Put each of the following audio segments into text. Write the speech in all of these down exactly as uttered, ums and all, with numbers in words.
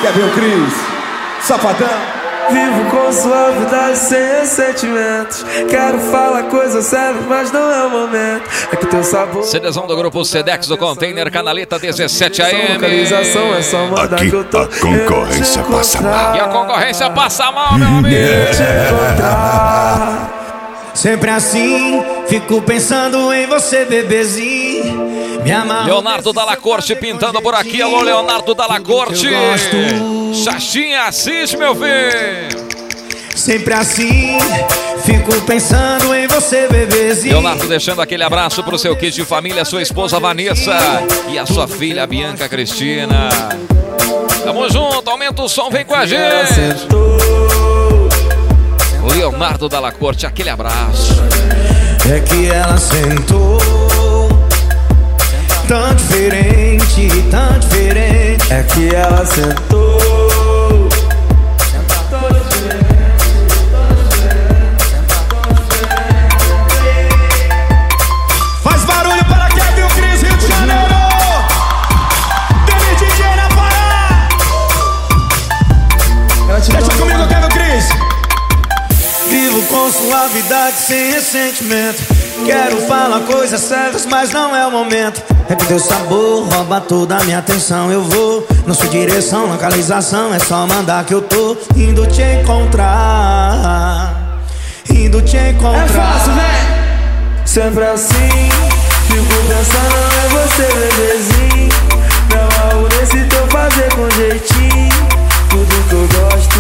Quer ver o Cris? Safadão. Vivo com suavidade sem sentimentos. Quero falar coisas sérias, mas não é o momento. É que teu sabor. CDzão do grupo Sedex do Container, Canaleta dezessete A M. Localização é só mandar Aqui que eu tô. a concorrência passa mal. E a concorrência passa mal, meu amigo. Sempre assim, fico pensando em você, bebezinho. Me amarro. Leonardo Dalla Corte pintando por aqui. Alô, Leonardo Dalla Corte. Xaxinha Assis, meu filho. Sempre assim, fico pensando em você, bebezinho. Leonardo deixando aquele abraço pro seu kit de família, sua esposa Vanessa e a sua filha Bianca Cristina. Tamo junto, aumenta o som, vem com a gente. Leonardo Dalla Corte, aquele abraço. É que ela sentou tão diferente, tão diferente. É que ela sentou. Faz barulho para Kevin o Cris, Rio de Janeiro. Demi D J na Pará. Deixa comigo, Kevin o Cris. Vivo com suavidade sem ressentimento. Quero falar coisas certas, mas não é o momento. É que teu sabor rouba toda a minha atenção. Eu vou na sua direção, localização é só mandar que eu tô indo te encontrar. Indo te encontrar. É fácil, vem. Sempre assim, fico pensando em você, bebezinho. Me amarro nesse teu fazer com jeitinho. Tudo que eu gosto.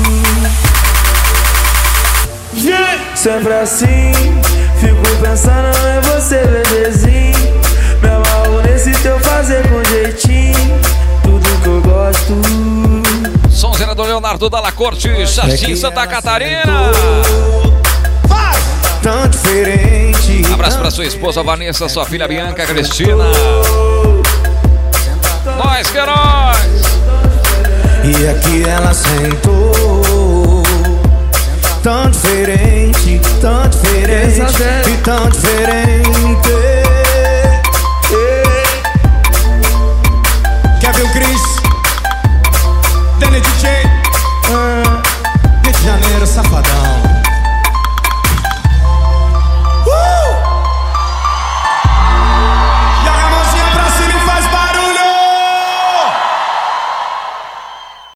Sempre assim, fico pensando em você, bebezinho. Me amarro nesse teu fazer com jeitinho. Tudo que eu gosto. Sonzeira do Leonardo Dalla Corte, Xaxim, Santa Catarina. Vai! Tão diferente. Abraço pra sua esposa Vanessa, sua filha Bianca Cristina. Nós que é nós. E aqui ela sentou. Tão diferente, tão diferente e tão diferente.